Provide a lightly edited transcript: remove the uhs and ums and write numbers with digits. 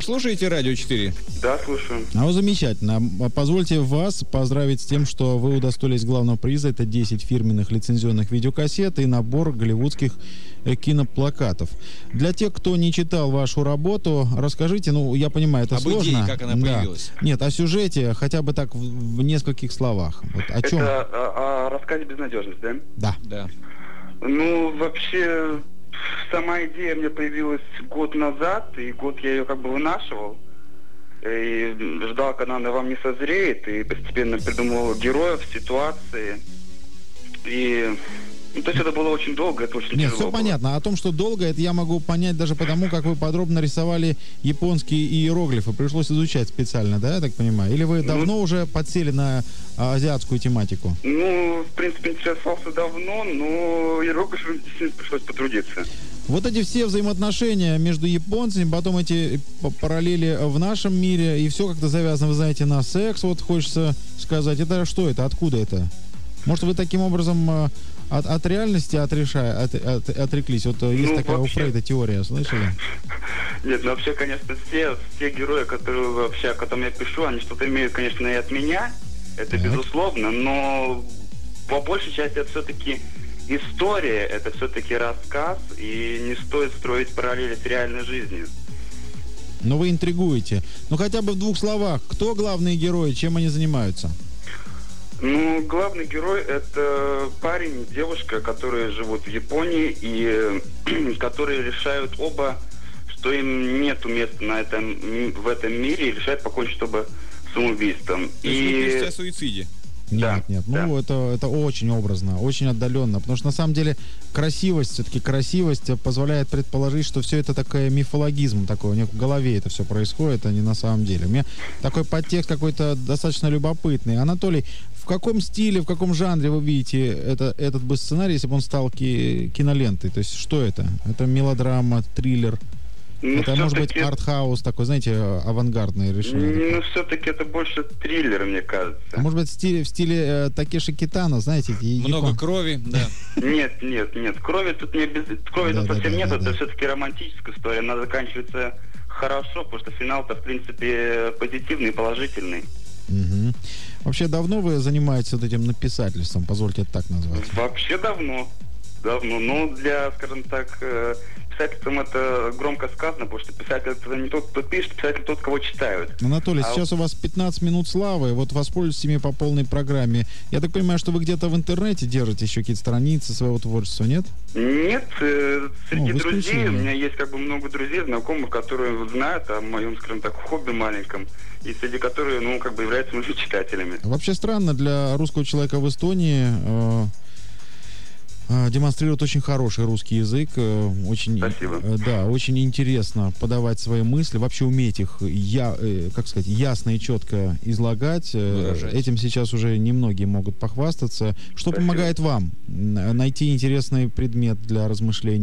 слушаете Радио 4? Да, слушаю. А вот замечательно. Позвольте вас поздравить с тем, что вы удостоились главного приза. Это 10 фирменных лицензионных видеокассет и набор голливудских киноплакатов. Для тех, кто не читал вашу работу, расскажите, ну, я понимаю, это сложно. Об идее, как она появилась. Нет, о сюжете, хотя бы так в нескольких словах. Вот о чем? Это о рассказе «Безнадежность», да? Да. Да. Ну, вообще, сама идея мне появилась год назад, и год я ее как бы вынашивал. И ждал, когда она вам не созреет, и постепенно придумывал героев, ситуации. И... Ну, то есть это было очень долго, это очень Нет, тяжело все было. понятно. О том, что долго, это я могу понять даже потому, как вы подробно рисовали японские иероглифы. Пришлось изучать специально, да, я так понимаю? Или вы давно уже подсели на азиатскую тематику? Ну, в принципе, интересовался давно, но иероглифами действительно пришлось потрудиться. Вот эти все взаимоотношения между японцами, потом эти параллели в нашем мире, и все как-то завязано, вы знаете, на секс, вот хочется сказать. Это что это? Откуда это? Может, вы таким образом от реальности отреклись? Вот есть такая вообще... у Фрейда теория, слышали? Нет, ну вообще, конечно, все герои, которые вообще, о которых я пишу, они что-то имеют, конечно, и от меня, это безусловно, но по большей части это все-таки история, это все-таки рассказ, и не стоит строить параллели с реальной жизнью. Но вы интригуете. Ну, хотя бы в двух словах, кто главные герои, чем они занимаются? Ну, главный герой — это парень и девушка, которые живут в Японии и которые решают оба, что им нету места в этом мире, и решают покончить оба самоубийством. То есть вы пишете о суициде? Нет, да. Ну, это очень образно, очень отдаленно. Потому что, на самом деле, все-таки красивость позволяет предположить, что все это такой мифологизм такой. У них в голове это все происходит, а не на самом деле. У меня такой подтекст какой-то достаточно любопытный. Анатолий, в каком стиле, в каком жанре вы видите этот бы сценарий, если бы он стал кинолентой? То есть, что это? Это мелодрама, триллер? Ну, это может быть артхаус такой, знаете, авангардное решение? Ну, все-таки это больше триллер, мне кажется. А может быть, в стиле Такеши Китано, знаете? Много крови, да. Нет. Крови тут совсем нет. Это все-таки романтическая история. Она заканчивается хорошо, потому что финал-то, в принципе, позитивный и положительный. Угу. Вообще, давно вы занимаетесь вот этим написательством, позвольте это так назвать? Вообще давно. Но для, скажем так, писательством это громко сказано, потому что писатель это не тот, кто пишет, писатель тот, кого читают. Анатолий, сейчас у вас 15 минут славы, вот воспользуйтесь ими по полной программе. Я так понимаю, что вы где-то в интернете держите еще какие-то страницы своего творчества, нет? Нет, среди друзей, у меня есть много друзей, знакомых, которые знают о моем, скажем так, хобби маленьком, и среди которых, являются моими читателями. Вообще странно для русского человека в Эстонии... демонстрирует очень хороший русский язык. Очень, спасибо. Да, очень интересно подавать свои мысли, вообще уметь их, ясно и четко излагать. Выражать. Этим сейчас уже немногие могут похвастаться. Что спасибо. Помогает вам найти интересный предмет для размышлений?